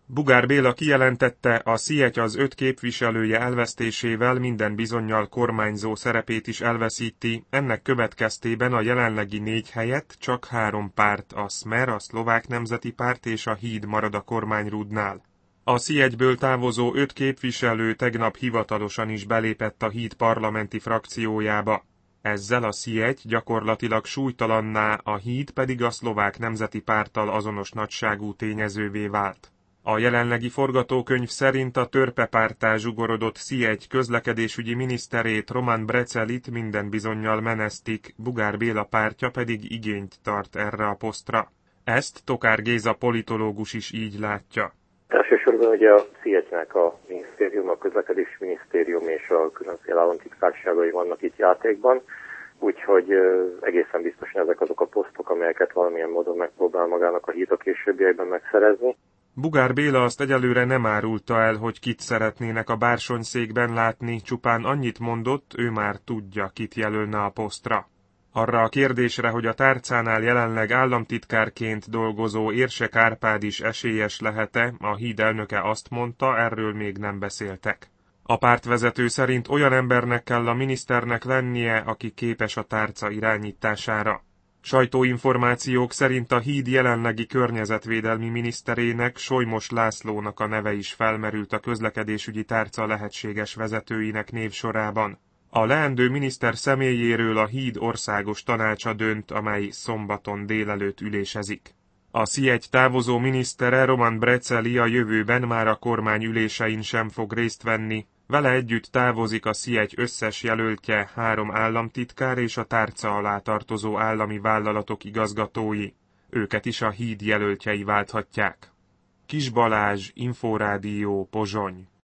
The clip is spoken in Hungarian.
Bugár Béla kijelentette, a Sziety az 5 képviselője elvesztésével minden bizonnyal kormányzó szerepét is elveszíti, ennek következtében a jelenlegi 4 helyett csak 3 párt, a Smer, a Szlovák Nemzeti Párt és a Híd marad a kormányrúdnál. A Sziegyből távozó 5 képviselő tegnap hivatalosan is belépett a Híd parlamenti frakciójába. Ezzel a Sziety gyakorlatilag súlytalanná, a Híd pedig a Szlovák Nemzeti Párttal azonos nagyságú tényezővé vált. A jelenlegi forgatókönyv szerint a törpepárttá zsugorodott Sziety közlekedésügyi miniszterét, Roman Brecelit minden bizonnyal menesztik, Bugár Béla pártja pedig igényt tart erre a posztra. Ezt Tokár Géza politológus is így látja. Elsősorban ugye a Sziegynek a minisztérium, a közlekedési minisztérium és a különféle államtitkárságai vannak itt játékban, úgyhogy egészen biztosan ezek azok a posztok, amelyeket valamilyen módon megpróbál magának a Híd a későbbiekben megszerezni. Bugár Béla azt egyelőre nem árulta el, hogy kit szeretnének a bársonyszékben látni, csupán annyit mondott, ő már tudja, kit jelölne a posztra. Arra a kérdésre, hogy a tárcánál jelenleg államtitkárként dolgozó Érsek Árpád is esélyes lehet-e, a Híd elnöke azt mondta, erről még nem beszéltek. A pártvezető szerint olyan embernek kell a miniszternek lennie, aki képes a tárca irányítására. Sajtóinformációk szerint a Híd jelenlegi környezetvédelmi miniszterének, Solymos Lászlónak a neve is felmerült a közlekedésügyi tárca lehetséges vezetőinek névsorában. A leendő miniszter személyéről a Híd országos tanácsa dönt, amely szombaton délelőtt ülésezik. A Sziety távozó minisztere, Roman Breceli a jövőben már a kormány ülésein sem fog részt venni, vele együtt távozik a Sziety összes jelöltje, 3 államtitkár és a tárca alá tartozó állami vállalatok igazgatói. Őket is a Híd jelöltjei válthatják. Kis Balázs, Inforádió, Pozsony.